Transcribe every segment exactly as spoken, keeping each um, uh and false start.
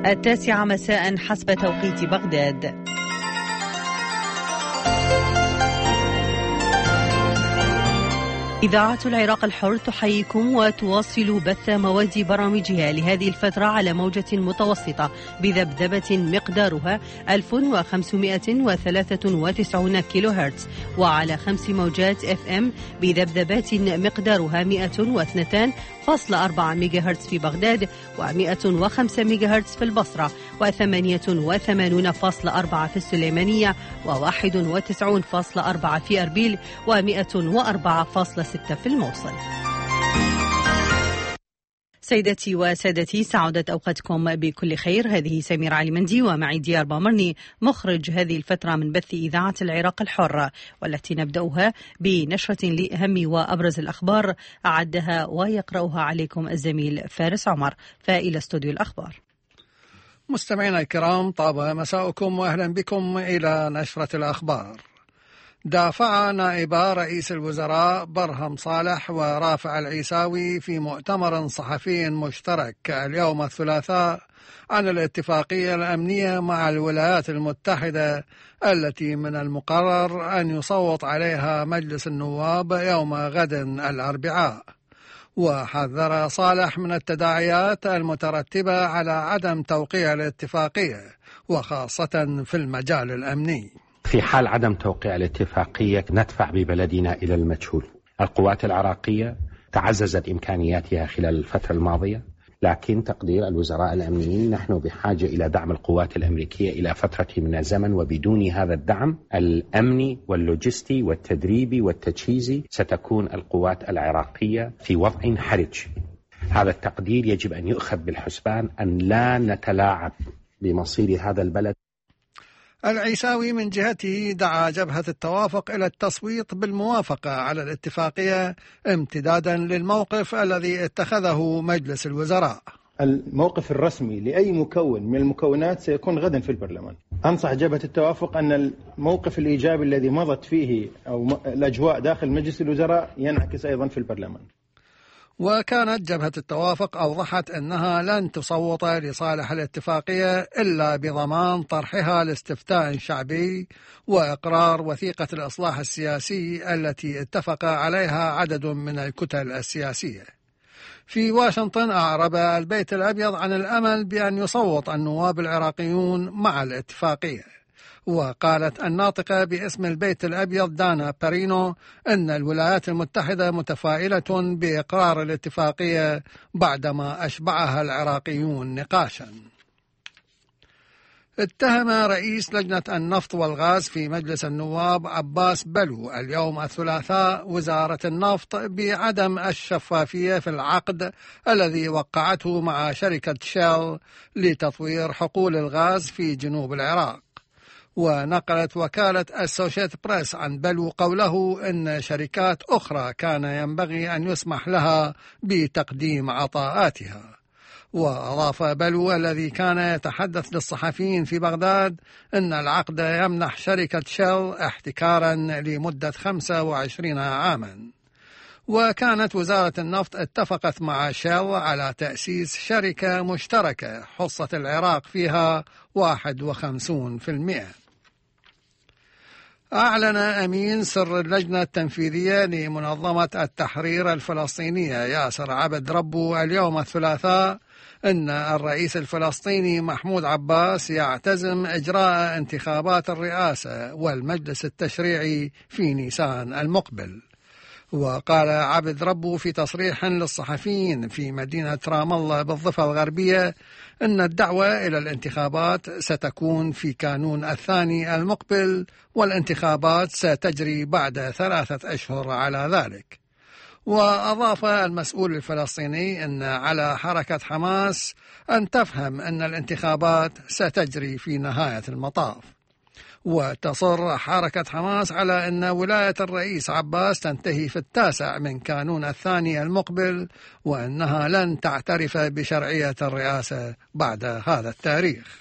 التاسعة مساء حسب توقيت بغداد. إذاعة العراق الحر تحييكم وتواصل بث مواد برامجها لهذه الفترة على موجة متوسطة بذبذبة مقدارها ألف وخمسمائة وثلاثة وتسعين كيلو هرتز، وعلى خمس موجات اف ام بذبذبات مقدارها مئة واثنين فاصلة أربعة ميجا هرتز في بغداد، ومئة وخمسة ميجا هرتز في البصرة، وثمانية وثمانين فاصلة أربعة في السليمانية، وواحد وتسعين فاصلة أربعة في أربيل، ومئة وأربعة فاصلة ستة في الموصل. سيدتي وسادتي، سعادت أوقاتكم بكل خير. هذه سمير علي مندي ومعي ديار بامرني مخرج هذه الفترة من بث إذاعة العراق الحر، والتي نبدأها بنشرة لأهم وأبرز الأخبار أعدها ويقرأها عليكم الزميل فارس عمر. فإلى استوديو الأخبار. مستمعينا الكرام، طاب مساءكم وأهلا بكم إلى نشرة الأخبار. دافع نائبا رئيس الوزراء برهم صالح ورافع العيساوي في مؤتمر صحفي مشترك اليوم الثلاثاء عن الاتفاقية الأمنية مع الولايات المتحدة التي من المقرر أن يصوت عليها مجلس النواب يوم غد الأربعاء. وحذر صالح من التداعيات المترتبة على عدم توقيع الاتفاقية وخاصة في المجال الأمني. في حال عدم توقيع الاتفاقية ندفع ببلدنا إلى المجهول. القوات العراقية تعززت إمكانياتها خلال الفترة الماضية، لكن تقدير الوزراء الأمنيين نحن بحاجة إلى دعم القوات الأمريكية إلى فترة من الزمن، وبدون هذا الدعم الأمني واللوجستي والتدريبي والتجهيزي ستكون القوات العراقية في وضع حرج. هذا التقدير يجب أن يؤخذ بالحسبان، أن لا نتلاعب بمصير هذا البلد. العيساوي من جهته دعا جبهة التوافق إلى التصويت بالموافقة على الاتفاقية امتدادا للموقف الذي اتخذه مجلس الوزراء. الموقف الرسمي لأي مكون من المكونات سيكون غدا في البرلمان. أنصح جبهة التوافق أن الموقف الإيجابي الذي مضت فيه أو الأجواء داخل مجلس الوزراء ينعكس أيضا في البرلمان. وكانت جبهة التوافق أوضحت أنها لن تصوت لصالح الاتفاقية إلا بضمان طرحها لاستفتاء شعبي وإقرار وثيقة الإصلاح السياسي التي اتفق عليها عدد من الكتل السياسية. في واشنطن أعرب البيت الأبيض عن الأمل بأن يصوت النواب العراقيون مع الاتفاقية. وقالت الناطقة باسم البيت الأبيض دانا بارينو أن الولايات المتحدة متفائلة بإقرار الاتفاقية بعدما أشبعها العراقيون نقاشا. اتهم رئيس لجنة النفط والغاز في مجلس النواب عباس بلو اليوم الثلاثاء وزارة النفط بعدم الشفافية في العقد الذي وقعته مع شركة شيل لتطوير حقول الغاز في جنوب العراق. ونقلت وكالة أسوشيت بريس عن بلو قوله إن شركات أخرى كان ينبغي أن يسمح لها بتقديم عطاءاتها. وأضاف بلو الذي كان يتحدث للصحفيين في بغداد إن العقد يمنح شركة شيل احتكارا لمدة خمسة وعشرين عاما. وكانت وزارة النفط اتفقت مع شيل على تأسيس شركة مشتركة حصة العراق فيها واحد وخمسين بالمئة. أعلن أمين سر اللجنة التنفيذية لمنظمة التحرير الفلسطينية ياسر عبد ربو اليوم الثلاثاء أن الرئيس الفلسطيني محمود عباس يعتزم إجراء انتخابات الرئاسة والمجلس التشريعي في نيسان المقبل. وقال عبد ربو في تصريح للصحفيين في مدينة رام الله بالضفة الغربية أن الدعوة إلى الانتخابات ستكون في كانون الثاني المقبل، والانتخابات ستجري بعد ثلاثة أشهر على ذلك. وأضاف المسؤول الفلسطيني أن على حركة حماس أن تفهم أن الانتخابات ستجري في نهاية المطاف. وتصر حركة حماس على أن ولاية الرئيس عباس تنتهي في التاسع من كانون الثاني المقبل، وأنها لن تعترف بشرعية الرئاسة بعد هذا التاريخ.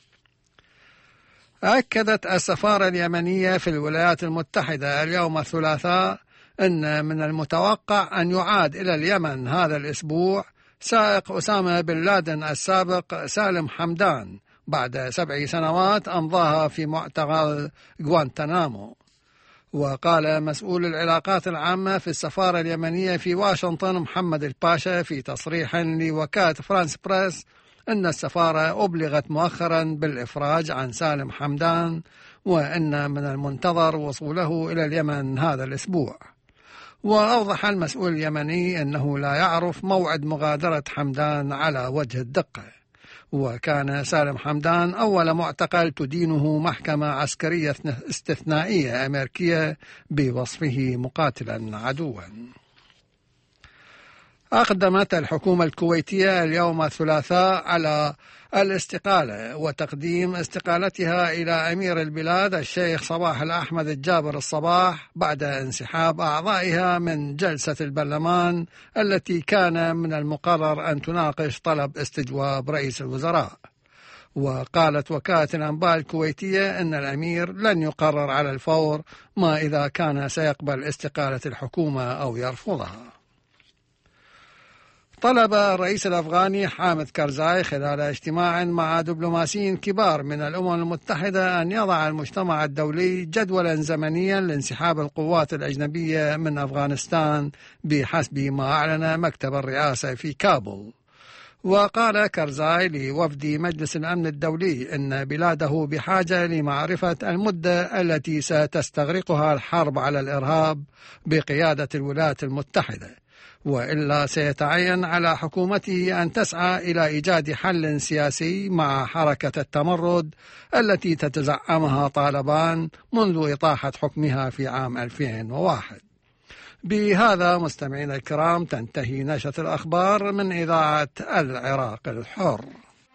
أكدت السفارة اليمنية في الولايات المتحدة اليوم الثلاثاء أن من المتوقع أن يعاد إلى اليمن هذا الأسبوع سائق أسامة بن لادن السابق سالم حمدان بعد سبع سنوات أمضاها في معتقل غوانتنامو. وقال مسؤول العلاقات العامة في السفارة اليمنية في واشنطن محمد الباشا في تصريح لوكالة فرانس بريس أن السفارة أبلغت مؤخرا بالإفراج عن سالم حمدان، وأن من المنتظر وصوله إلى اليمن هذا الأسبوع. وأوضح المسؤول اليمني أنه لا يعرف موعد مغادرة حمدان على وجه الدقة. وكان سالم حمدان أول معتقل تدينه محكمة عسكرية استثنائية أمريكية بوصفه مقاتلا عدوا. أقدمت الحكومة الكويتية اليوم الثلاثاء على الاستقالة وتقديم استقالتها إلى أمير البلاد الشيخ صباح الأحمد الجابر الصباح بعد انسحاب أعضائها من جلسة البرلمان التي كان من المقرر أن تناقش طلب استجواب رئيس الوزراء. وقالت وكالة الأنباء الكويتية أن الأمير لن يقرر على الفور ما إذا كان سيقبل استقالة الحكومة أو يرفضها. طلب الرئيس الأفغاني حامد كارزاي خلال اجتماع مع دبلوماسيين كبار من الأمم المتحدة أن يضع المجتمع الدولي جدولا زمنيا لانسحاب القوات الأجنبية من أفغانستان بحسب ما أعلن مكتب الرئاسة في كابول. وقال كارزاي لوفد مجلس الأمن الدولي أن بلاده بحاجة لمعرفة المدة التي ستستغرقها الحرب على الإرهاب بقيادة الولايات المتحدة، وإلا سيتعين على حكومته أن تسعى إلى إيجاد حل سياسي مع حركة التمرد التي تتزعمها طالبان منذ إطاحة حكمها في عام ألفين وواحد. بهذا مستمعينا الكرام تنتهي نشرة الأخبار من إذاعة العراق الحر.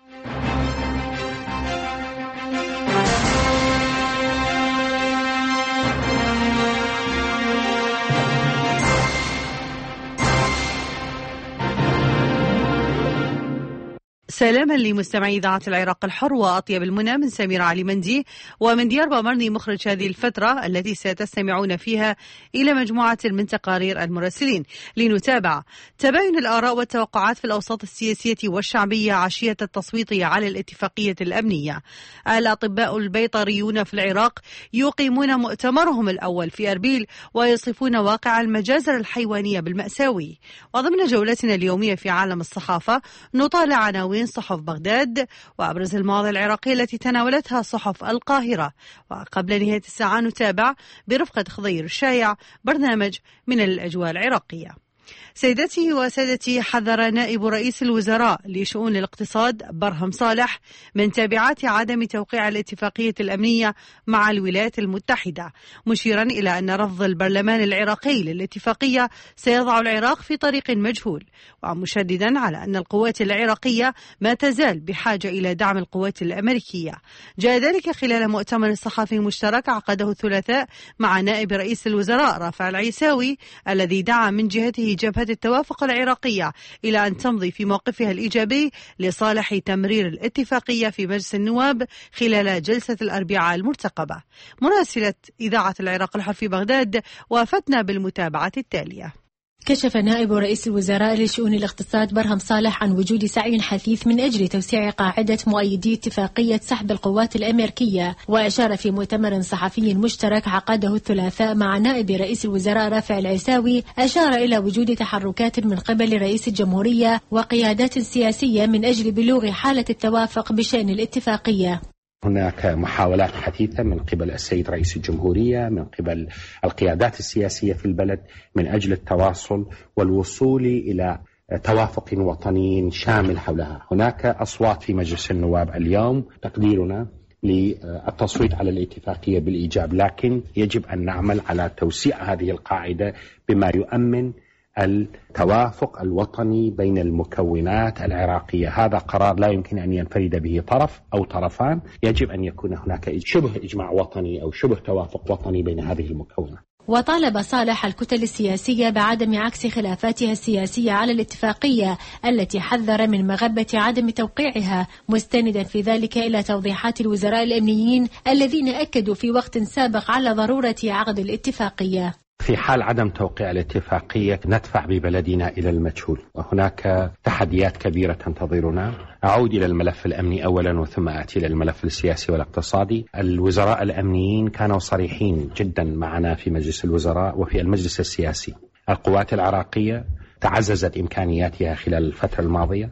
سلاما لمستمعي إذاعة العراق الحر وأطيب المنى من سمير علي مندي ومن ديار بامرني مخرج هذه الفترة التي ستستمعون فيها إلى مجموعة من تقارير المراسلين لنتابع تباين الآراء والتوقعات في الأوساط السياسية والشعبية عشية التصويت على الاتفاقية الأمنية. الأطباء البيطريون في العراق يقيمون مؤتمرهم الأول في أربيل ويصفون واقع المجازر الحيوانية بالمأساوي. وضمن جولتنا اليومية في عالم الصحافة نطالع عناوين صحف بغداد وأبرز المواضيع العراقية التي تناولتها صحف القاهرة. وقبل نهاية الساعة نتابع برفقة خضير الشايع برنامج من الأجواء العراقية. سيداتي وسادتي، حذر نائب رئيس الوزراء لشؤون الاقتصاد برهم صالح من تبعات عدم توقيع الاتفاقية الأمنية مع الولايات المتحدة، مشيرا إلى أن رفض البرلمان العراقي للاتفاقية سيضع العراق في طريق مجهول، ومشددا على أن القوات العراقية ما تزال بحاجة إلى دعم القوات الأمريكية. جاء ذلك خلال مؤتمر صحفي مشترك عقده الثلاثاء مع نائب رئيس الوزراء رافع العيساوي الذي دعا من جهته جبهة التوافق العراقية إلى أن تمضي في موقفها الإيجابي لصالح تمرير الاتفاقية في مجلس النواب خلال جلسة الأربعاء المرتقبة. مراسلة إذاعة العراق الحر في بغداد وافتنا بالمتابعة التالية. كشف نائب رئيس الوزراء لشؤون الاقتصاد برهم صالح عن وجود سعي حثيث من أجل توسيع قاعدة مؤيدي اتفاقية سحب القوات الأمريكية، وأشار في مؤتمر صحفي مشترك عقده الثلاثاء مع نائب رئيس الوزراء رافع العيساوي، أشار إلى وجود تحركات من قبل رئيس الجمهورية وقيادات سياسية من أجل بلوغ حالة التوافق بشأن الاتفاقية. هناك محاولات حثيثة من قبل السيد رئيس الجمهورية، من قبل القيادات السياسية في البلد من أجل التواصل والوصول إلى توافق وطني شامل حولها. هناك أصوات في مجلس النواب اليوم تقديرنا للتصويت على الاتفاقية بالإيجاب، لكن يجب أن نعمل على توسيع هذه القاعدة بما يؤمن التوافق الوطني بين المكونات العراقية. هذا قرار لا يمكن أن ينفرد به طرف أو طرفان، يجب أن يكون هناك شبه إجماع وطني أو شبه توافق وطني بين هذه المكونات. وطالب صالح الكتل السياسية بعدم عكس خلافاتها السياسية على الاتفاقية التي حذر من مغبة عدم توقيعها، مستندا في ذلك إلى توضيحات الوزراء الأمنيين الذين أكدوا في وقت سابق على ضرورة عقد الاتفاقية. في حال عدم توقيع الاتفاقية ندفع ببلدنا إلى المجهول، وهناك تحديات كبيرة تنتظرنا. أعود إلى الملف الأمني أولا وثم أتي إلى الملف السياسي والاقتصادي. الوزراء الأمنيين كانوا صريحين جدا معنا في مجلس الوزراء وفي المجلس السياسي. القوات العراقية تعززت إمكانياتها خلال الفترة الماضية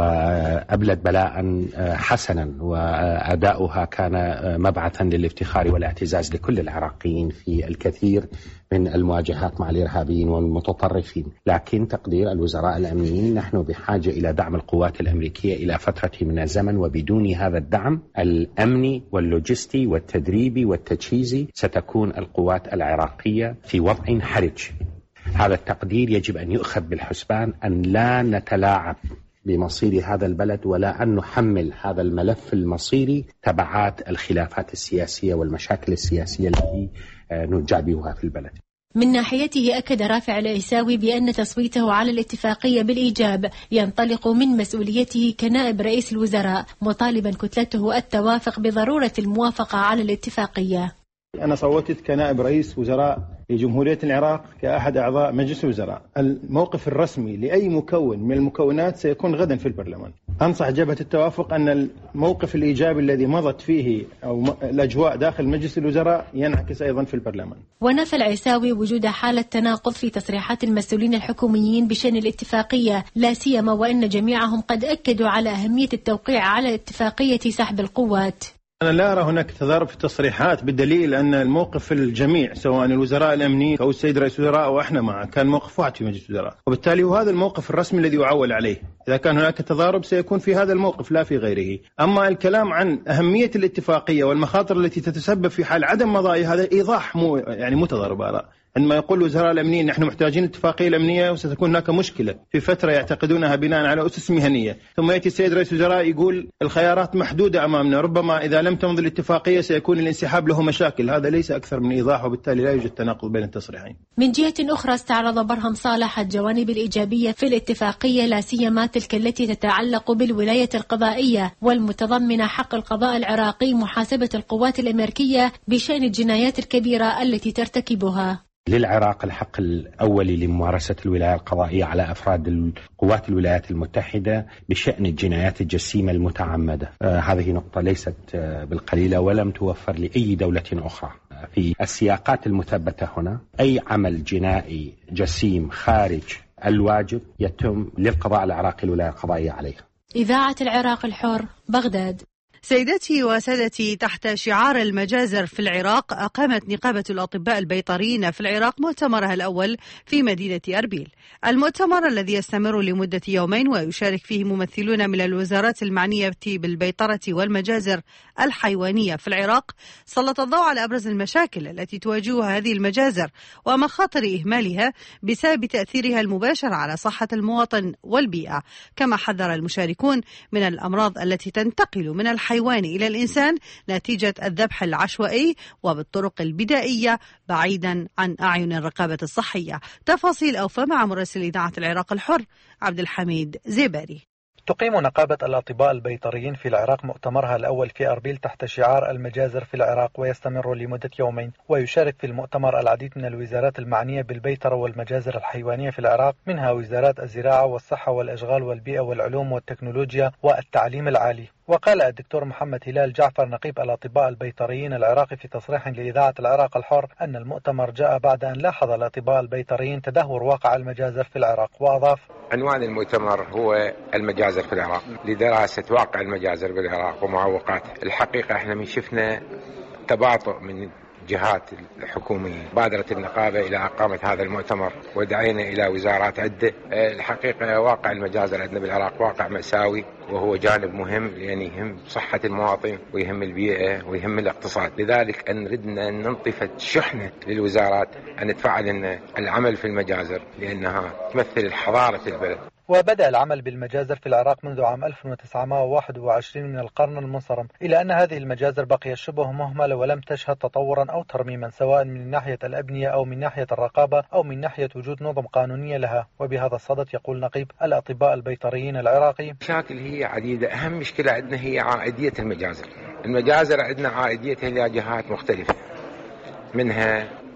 وأبلت بلاء حسنا، وأداؤها كان مبعثا للافتخار والاعتزاز لكل العراقيين في الكثير من المواجهات مع الإرهابيين والمتطرفين. لكن تقدير الوزراء الأمنيين نحن بحاجة إلى دعم القوات الأمريكية إلى فترة من الزمن، وبدون هذا الدعم الأمني واللوجستي والتدريبي والتجهيزي ستكون القوات العراقية في وضع حرج. هذا التقدير يجب أن يؤخذ بالحسبان، أن لا نتلاعب بمصير هذا البلد ولا أن نحمل هذا الملف المصيري تبعات الخلافات السياسية والمشاكل السياسية التي نجابهها في البلد. من ناحيته أكد رافع العيساوي بأن تصويته على الاتفاقية بالإيجاب ينطلق من مسؤوليته كنائب رئيس الوزراء، مطالبا كتلته التوافق بضرورة الموافقة على الاتفاقية. أنا صوتت كنائب رئيس وزراء لجمهورية العراق كأحد أعضاء مجلس الوزراء. الموقف الرسمي لأي مكون من المكونات سيكون غدا في البرلمان. أنصح جبهة التوافق أن الموقف الإيجابي الذي مضت فيه أو الأجواء داخل مجلس الوزراء ينعكس أيضا في البرلمان. ونفى العيساوي وجود حالة تناقض في تصريحات المسؤولين الحكوميين بشأن الاتفاقية، لا سيما وأن جميعهم قد أكدوا على أهمية التوقيع على اتفاقية سحب القوات. أنا لا أرى هناك تضارب في التصريحات، بالدليل أن الموقف الجميع سواء الوزراء الأمنيين أو السيد رئيس الوزراء أو إحنا معه كان موقف واحد في مجلس الوزراء، وبالتالي هو هذا الموقف الرسمي الذي يعول عليه. إذا كان هناك تضارب سيكون في هذا الموقف لا في غيره. أما الكلام عن أهمية الاتفاقية والمخاطر التي تتسبب في حال عدم مضائها هذا إيضاح مو يعني متضارب آراء. عندما يقول وزراء الأمنيين نحن محتاجين اتفاقية الأمنية وستكون هناك مشكلة في فترة يعتقدونها بناء على أسس مهنية، ثم يأتي السيد رئيس الوزراء يقول الخيارات محدودة أمامنا، ربما إذا لم تمضي الاتفاقية سيكون الانسحاب له مشاكل. هذا ليس أكثر من إيضاح، وبالتالي لا يوجد تناقض بين التصريحين. من جهة أخرى استعرض برهم صالح الجوانب الإيجابية في الاتفاقية، لا سيما تلك التي تتعلق بالولاية القضائية والمتضمنة حق القضاء العراقي محاسبة القوات الأمريكية بشأن الجنايات الكبيرة التي ترتكبها. للعراق الحق الأولي لممارسة الولاية القضائية على أفراد القوات الولايات المتحدة بشأن الجنايات الجسيمة المتعمدة. آه هذه نقطة ليست آه بالقليلة ولم توفر لأي دولة أخرى. في السياقات المثبتة هنا أي عمل جنائي جسيم خارج الواجب يتم للقضاء العراقي الولاية القضائية عليه. إذاعة العراق الحر، بغداد. سيداتي وسادتي، تحت شعار المجازر في العراق أقامت نقابة الأطباء البيطريين في العراق مؤتمرها الأول في مدينة أربيل. المؤتمر الذي يستمر لمدة يومين ويشارك فيه ممثلون من الوزارات المعنية بالبيطرة والمجازر الحيوانية في العراق سلط الضوء على أبرز المشاكل التي تواجهها هذه المجازر ومخاطر إهمالها بسبب تأثيرها المباشر على صحة المواطن والبيئة، كما حذر المشاركون من الأمراض التي تنتقل من الحيوان الحيوان إلى الإنسان نتيجة الذبح العشوائي وبالطرق البدائية بعيدا عن أعين الرقابة الصحية. تفاصيل أوفى مع مراسل إذاعة العراق الحر عبد الحميد زيباري. تقيم نقابة الأطباء البيطريين في العراق مؤتمرها الأول في أربيل تحت شعار المجازر في العراق، ويستمر لمدة يومين. ويشارك في المؤتمر العديد من الوزارات المعنية بالبيطرة والمجازر الحيوانية في العراق، منها وزارات الزراعة والصحة والإشغال والبيئة والعلوم والتكنولوجيا والتعليم العالي. وقال الدكتور محمد هلال جعفر نقيب الأطباء البيطريين العراقي في تصريح لإذاعة العراق الحر أن المؤتمر جاء بعد أن لاحظ الأطباء البيطريين تدهور واقع المجازر في العراق. وأضاف: عنوان المؤتمر هو المجازر في العراق، لدراسة واقع المجازر بالعراق ومعوقاته. الحقيقة احنا من شفنا تباطؤ من جهات الحكومية. بادرت النقابة إلى إقامة هذا المؤتمر ودعينا إلى وزارات عدة. الحقيقة واقع المجازر عندنا بالعراق واقع مأساوي، وهو جانب مهم لأن يهم صحة المواطن ويهم البيئة ويهم الاقتصاد. لذلك أن ردنا أن ننطفت شحنة للوزارات أن تفعل العمل في المجازر لأنها تمثل الحضارة البلد. وبدأ العمل بالمجازر في العراق منذ عام ألف وتسعمائة وواحد وعشرين من القرن المنصرم، إلى أن هذه المجازر بقيت شبه مهملة ولم تشهد تطورا أو ترميما، سواء من ناحية الأبنية أو من ناحية الرقابة أو من ناحية وجود نظم قانونية لها. وبهذا الصدد يقول نقيب الأطباء البيطريين العراقي: مشاكل هي عديدة، أهم مشكلة عندنا هي عائدية المجازر. المجازر عندنا عائديتها إلى جهات مختلفة، منها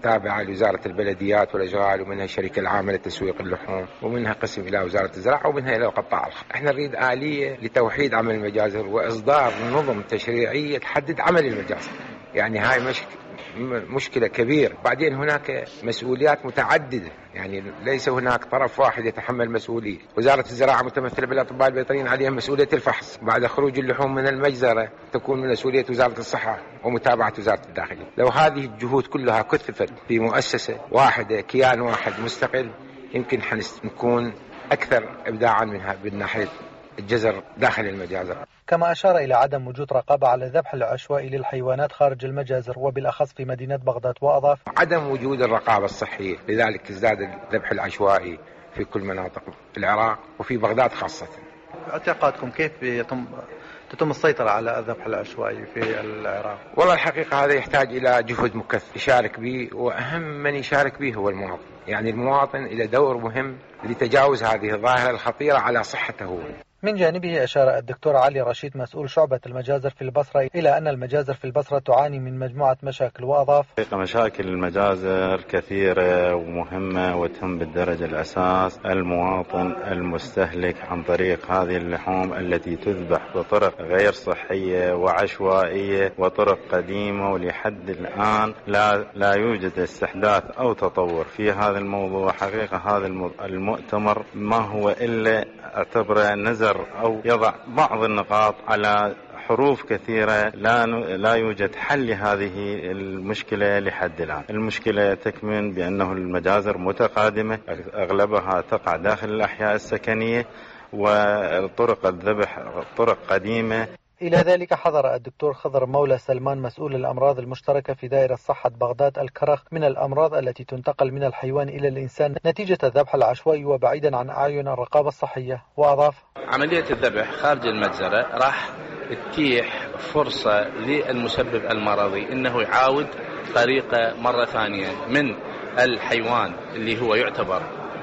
تابعة لوزارة البلديات والأشغال، ومنها الشركة العامة لتسويق اللحوم، ومنها قسم إلى وزارة الزراعة، ومنها إلى قطاع الخاص. احنا نريد آلية لتوحيد عمل المجازر وإصدار نظم تشريعية تحدد عمل المجازر. يعني هاي مش مشكلة كبيرة. بعدين هناك مسؤوليات متعددة، يعني ليس هناك طرف واحد يتحمل مسؤولية. وزارة الزراعة متمثلة بالأطباء البيطريين عليها مسؤولية الفحص، بعد خروج اللحوم من المجزرة تكون من مسؤولية وزارة الصحة ومتابعة وزارة الداخلية. لو هذه الجهود كلها كثفت في مؤسسة واحدة، كيان واحد مستقل، يمكن حنكون أكثر إبداعا منها بالناحية الجزر داخل المجازر. كما أشار إلى عدم وجود رقابة على الذبح العشوائي للحيوانات خارج المجازر وبالأخص في مدينة بغداد، وأضاف: عدم وجود الرقابة الصحية، لذلك ازداد الذبح العشوائي في كل مناطق العراق وفي بغداد خاصة. اعتقادكم كيف يتم تتم السيطرة على الذبح العشوائي في العراق؟ والله الحقيقة هذا يحتاج إلى جهد مكثف يشارك به، وأهم من يشارك به هو المواطن. يعني المواطن إلى دور مهم لتجاوز هذه الظاهرة الخطيرة على صحته. من جانبه أشار الدكتور علي رشيد مسؤول شعبة المجازر في البصرة إلى أن المجازر في البصرة تعاني من مجموعة مشاكل، وأضاف: مشاكل المجازر كثيرة ومهمة وتهم بالدرجة الأساس المواطن المستهلك عن طريق هذه اللحوم التي تذبح بطرق غير صحية وعشوائية وطرق قديمة، ولحد الآن لا لا يوجد استحداث أو تطور في هذا الموضوع. حقيقة هذا المؤتمر ما هو إلا اعتبره نزر أو يضع بعض النقاط على حروف كثيرة، لا لا يوجد حل لهذه المشكلة لحد الآن. المشكلة تكمن بأنه المجازر متقادمة، أغلبها تقع داخل الأحياء السكنية، وطرق الذبح طرق قديمة. إلى ذلك حذر الدكتور خضر مولى سلمان مسؤول الأمراض المشتركة في دائرة صحة بغداد الكرخ من الأمراض التي تنتقل من الحيوان إلى الإنسان نتيجة الذبح العشوائي وبعيدا عن أعين الرقابة الصحية، وأضاف: عملية الذبح خارج المجزرة راح تتيح فرصة للمسبب المرضي أنه يعاود طريقة مرة ثانية من الحيوان اللي هو يعتبر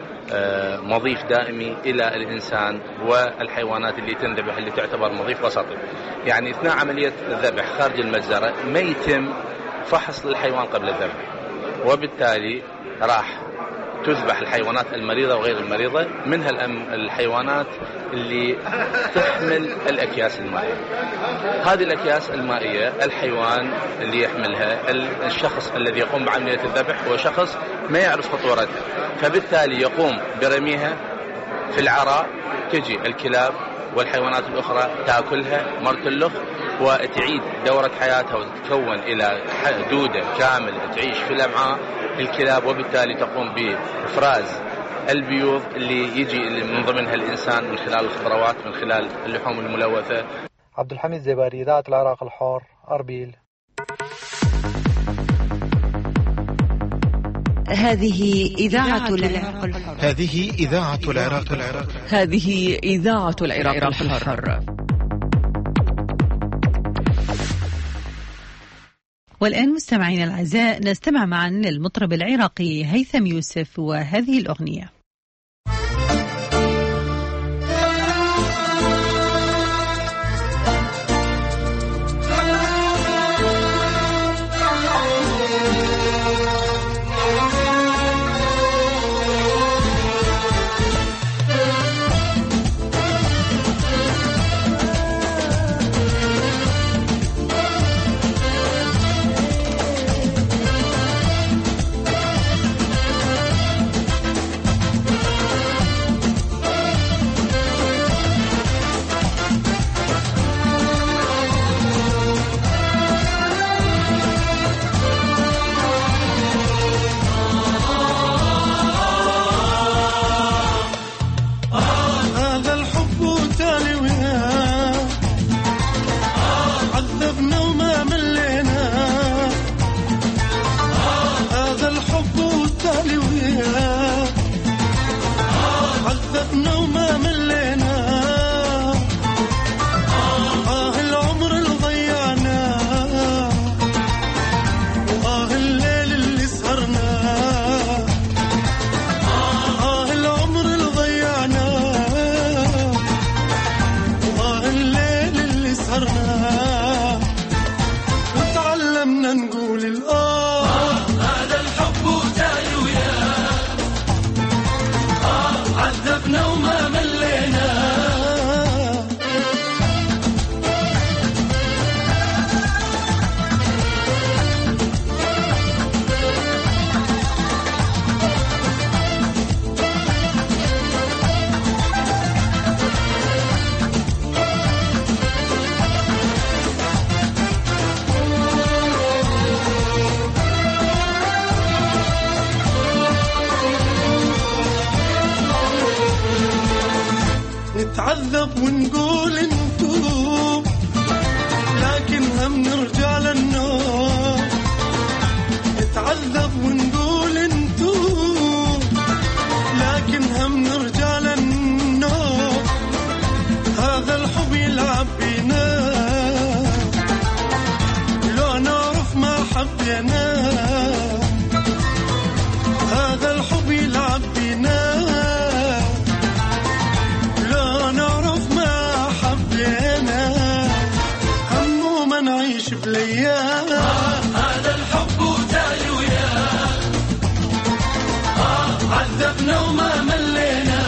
مضيف دائمي إلى الإنسان، والحيوانات اللي تنذبح اللي تعتبر مضيف وسطي. يعني أثناء عملية الذبح خارج المجزرة ما يتم فحص للحيوان قبل الذبح، وبالتالي راح تذبح الحيوانات المريضة وغير المريضة، منها الحيوانات اللي تحمل الأكياس المائية. هذه الأكياس المائية الحيوان اللي يحملها الشخص الذي يقوم بعملية الذبح هو شخص ما يعرف خطورتها، فبالتالي يقوم برميها في العراء، تجي الكلاب والحيوانات الأخرى تأكلها مرتلخ وتعيد دورة حياتها وتتكون إلى دودة كامل تعيش في الأمعاء الكلاب، وبالتالي تقوم بإفراز البيوض اللي يجي من ضمنها الإنسان من خلال الخضروات، من خلال اللحوم الملوثة. عبد الحميد زباري، إذاعة العراق الحر، أربيل. هذه إذاعة العراق الحر. هذه إذاعة العراق الحر. هذه إذاعة العراق الحر. والآن مستمعين الأعزاء نستمع معا للمطرب العراقي هيثم يوسف وهذه الأغنية. نتعذب ونقول نتوب، لكن هم نرجع للنور. نتعذب ونقول نتوب، لكن هم نرجع للنور. هذا الحب يلعب بينا لو نعرف ما حبينا. هذا الحب يلعب بينا لو نعرف ما حبينا. همه ما نعيش بليال هذا الحب وتالي وياه. آه عذبنا وما ملينا.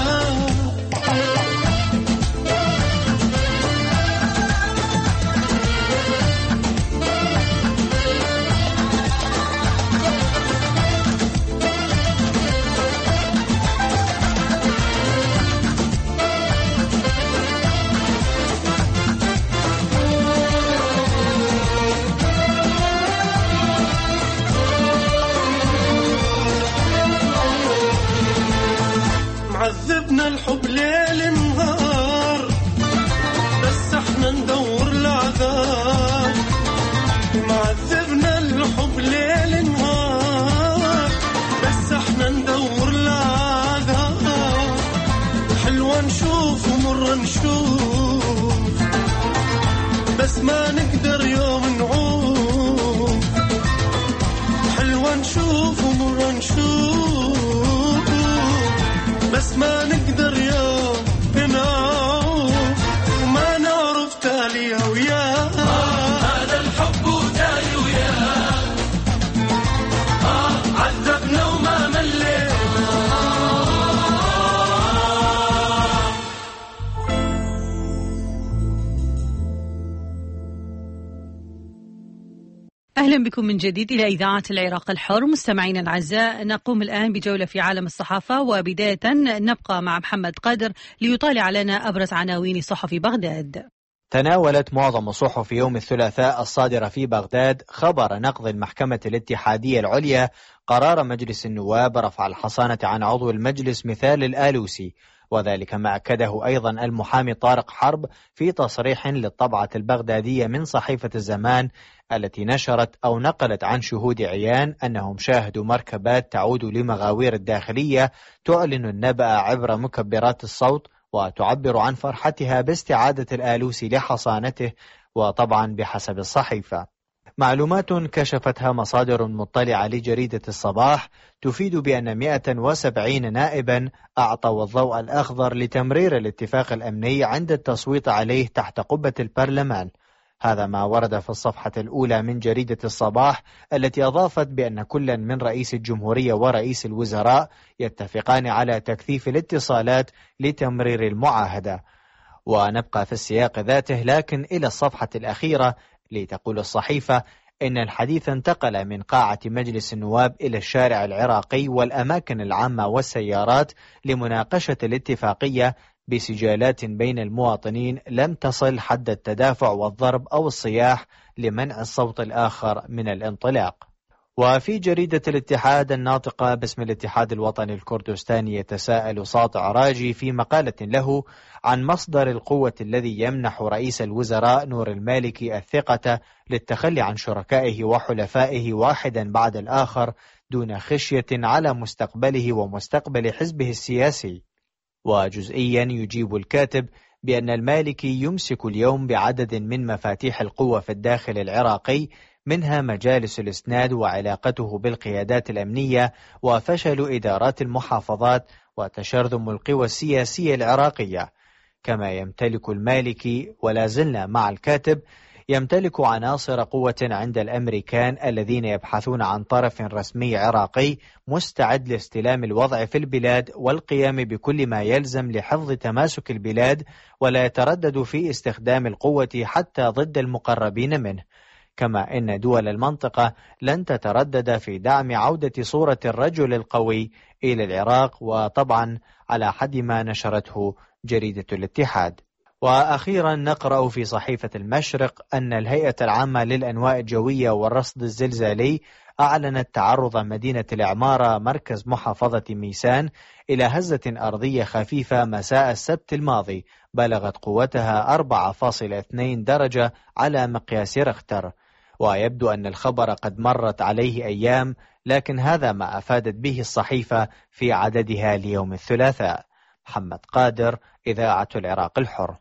عذبنا الحب ليل نهار، بس احنا ندور العذاب. معذبنا الحب ليل نهار، بس احنا ندور العذاب. حلوة نشوف ومرة نشوف، بس ما نقدر يوم نعوف. حلوة نشوف ومرة نشوف، بس ما نقدر يوم نعوف. وما نعرف تالي وياه. آه هذا الحب وتالي وياه. آه عذبنا وما ملينا. أهلا بكم من جديد إلى إذاعة العراق الحر. مستمعينا الأعزاء، نقوم الآن بجولة في عالم الصحافة، وبداية نبقى مع محمد قادر ليطالع لنا أبرز عناوين صحف بغداد. تناولت معظم الصحف يوم الثلاثاء الصادرة في بغداد خبر نقض المحكمة الاتحادية العليا قرار مجلس النواب رفع الحصانة عن عضو المجلس مثال الآلوسي، وذلك ما أكده أيضا المحامي طارق حرب في تصريح للطبعة البغدادية من صحيفة الزمان التي نشرت أو نقلت عن شهود عيان أنهم شاهدوا مركبات تعود لمغاوير الداخلية تعلن النبأ عبر مكبرات الصوت، وتعبر عن فرحتها باستعادة الآلوسي لحصانته، وطبعا بحسب الصحيفة. معلومات كشفتها مصادر مطلعة لجريدة الصباح تفيد بأن مئة وسبعين نائبا أعطوا الضوء الأخضر لتمرير الاتفاق الأمني عند التصويت عليه تحت قبة البرلمان. هذا ما ورد في الصفحة الأولى من جريدة الصباح، التي أضافت بأن كل من رئيس الجمهورية ورئيس الوزراء يتفقان على تكثيف الاتصالات لتمرير المعاهدة. ونبقى في السياق ذاته لكن إلى الصفحة الأخيرة، لتقول الصحيفة إن الحديث انتقل من قاعة مجلس النواب إلى الشارع العراقي والأماكن العامة والسيارات لمناقشة الاتفاقية بسجالات بين المواطنين لم تصل حد التدافع والضرب أو الصياح لمنع الصوت الآخر من الانطلاق. وفي جريدة الاتحاد الناطقة باسم الاتحاد الوطني الكردستاني يتساءل ساطع راجي في مقالة له عن مصدر القوة الذي يمنح رئيس الوزراء نور المالكي الثقة للتخلي عن شركائه وحلفائه واحدا بعد الآخر دون خشية على مستقبله ومستقبل حزبه السياسي. وجزئيا يجيب الكاتب بأن المالكي يمسك اليوم بعدد من مفاتيح القوة في الداخل العراقي، منها مجالس الإسناد وعلاقته بالقيادات الأمنية وفشل إدارات المحافظات وتشرذم القوى السياسية العراقية. كما يمتلك المالكي، ولا زلنا مع الكاتب، يمتلك عناصر قوة عند الأمريكان الذين يبحثون عن طرف رسمي عراقي مستعد لاستلام الوضع في البلاد والقيام بكل ما يلزم لحفظ تماسك البلاد، ولا يتردد في استخدام القوة حتى ضد المقربين منه. كما إن دول المنطقة لن تتردد في دعم عودة صورة الرجل القوي إلى العراق، وطبعا على حد ما نشرته جريدة الاتحاد. وأخيرا نقرأ في صحيفة المشرق أن الهيئة العامة للأنواع الجوية والرصد الزلزالي أعلنت تعرض مدينة العمارة مركز محافظة ميسان إلى هزة أرضية خفيفة مساء السبت الماضي بلغت قوتها أربعة فاصلة اثنين درجة على مقياس ريختر. ويبدو أن الخبر قد مرت عليه أيام، لكن هذا ما أفادت به الصحيفة في عددها ليوم الثلاثاء. محمد قادر، إذاعة العراق الحر.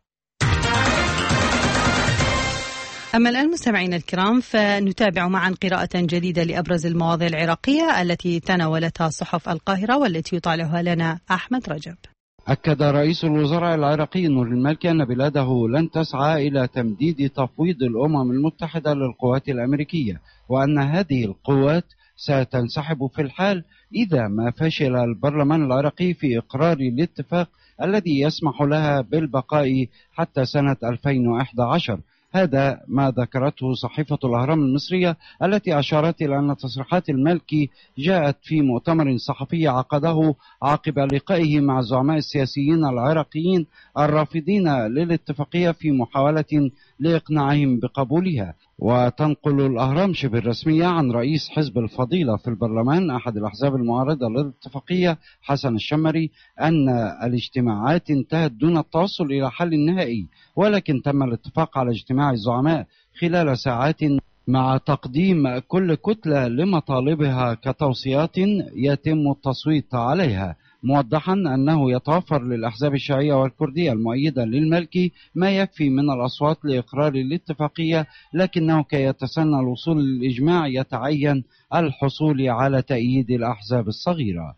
أما الآن مستمعينا الكرام فنتابع معا قراءة جديدة لأبرز المواضيع العراقية التي تناولتها صحف القاهرة والتي يطالعها لنا أحمد رجب. أكد رئيس الوزراء العراقي نور المالكي أن بلاده لن تسعى إلى تمديد تفويض الأمم المتحدة للقوات الأمريكية، وأن هذه القوات ستنسحب في الحال إذا ما فشل البرلمان العراقي في إقرار الاتفاق الذي يسمح لها بالبقاء حتى سنة ألفين وإحدى عشر. هذا ما ذكرته صحيفة الأهرام المصرية التي أشارت إلى أن تصريحات المالكي جاءت في مؤتمر صحفي عقده عقب لقائه مع الزعماء السياسيين العراقيين الرافضين للاتفاقية في محاولة لإقناعهم بقبولها. وتنقل الأهرام شبه الرسمية عن رئيس حزب الفضيلة في البرلمان أحد الأحزاب المعارضة للاتفاقية حسن الشمري أن الاجتماعات انتهت دون التوصل إلى حل نهائي، ولكن تم الاتفاق على اجتماع الزعماء خلال ساعات مع تقديم كل كتلة لمطالبها كتوصيات يتم التصويت عليها، موضحا أنه يتوفر للأحزاب الشيعية والكردية المؤيدة للمالكي ما يكفي من الأصوات لإقرار الاتفاقية، لكنه كي يتسنى الوصول للإجماع يتعين الحصول على تأييد الأحزاب الصغيرة.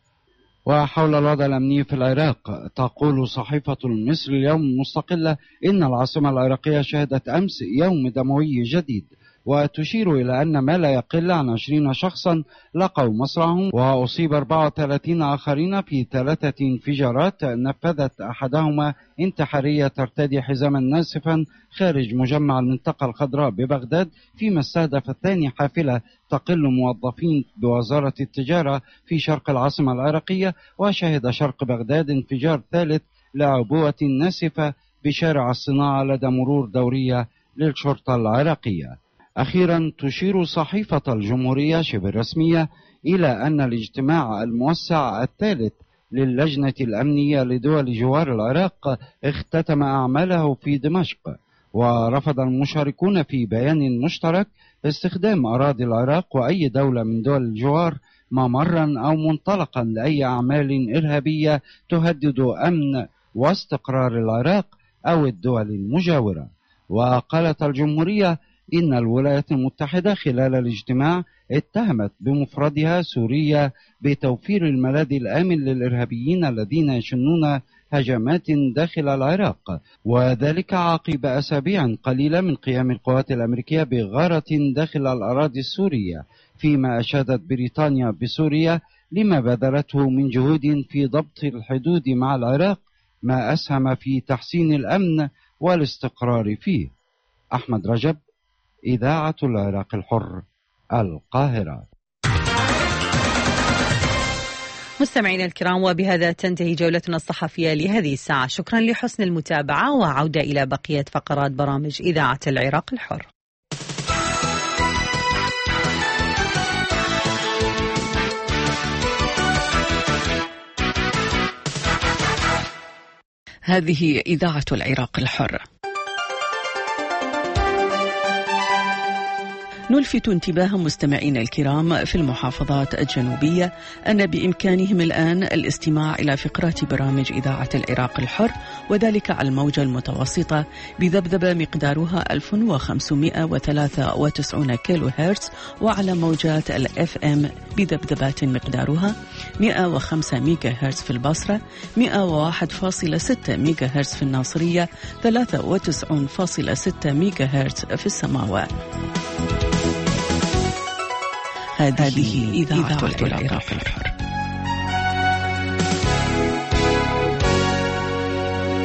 وحول الوضع الأمني في العراق تقول صحيفة المصري اليوم المستقلة إن العاصمة العراقية شهدت أمس يوم دموي جديد، وتشير إلى أن ما لا يقل عن عشرين شخصا لقوا مصرعهم، وأصيب أربعة وثلاثين آخرين في ثلاثة انفجارات نفذت أحدهما انتحارية ترتدي حزاما ناسفا خارج مجمع المنطقة الخضراء ببغداد، فيما استهدف الثاني حافلة تقل موظفين بوزارة التجارة في شرق العاصمة العراقية. وشهد شرق بغداد انفجار ثالث لعبوة ناسفة بشارع الصناعة لدى مرور دورية للشرطة العراقية. أخيرا تشير صحيفة الجمهورية شبه الرسمية إلى أن الاجتماع الموسع الثالث للجنة الأمنية لدول جوار العراق اختتم أعماله في دمشق، ورفض المشاركون في بيان مشترك استخدام أراضي العراق وأي دولة من دول الجوار ممرا أو منطلقا لأي أعمال إرهابية تهدد أمن واستقرار العراق أو الدول المجاورة. وقالت الجمهورية إن الولايات المتحدة خلال الاجتماع اتهمت بمفردها سوريا بتوفير الملاذ الآمن للإرهابيين الذين يشنون هجمات داخل العراق، وذلك عقب أسابيع قليلة من قيام القوات الأمريكية بغارة داخل الأراضي السورية، فيما أشادت بريطانيا بسوريا لما بذلته من جهود في ضبط الحدود مع العراق، ما أسهم في تحسين الأمن والاستقرار فيه. أحمد رجب، إذاعة العراق الحر، القاهرة. مستمعينا الكرام، وبهذا تنتهي جولتنا الصحفية لهذه الساعة. شكرا لحسن المتابعة، وعودة إلى بقية فقرات برامج إذاعة العراق الحر. هذه إذاعة العراق الحر. نلفت انتباه مستمعينا الكرام في المحافظات الجنوبية أن بإمكانهم الآن الاستماع إلى فقرات برامج إذاعة العراق الحر، وذلك على الموجة المتوسطة بذبذبة مقدارها ألف وخمسمائة وثلاثة وتسعين كيلو هرتز، وعلى موجات الأف أم بذبذبات مقدارها مئة وخمسة ميجا هرتز في البصرة، مئة وواحد فاصلة ستة ميجا هرتز في الناصرية، ثلاثة وتسعين فاصلة ستة ميجا هرتز في السماوات. هذه إذاعة العراق الحر.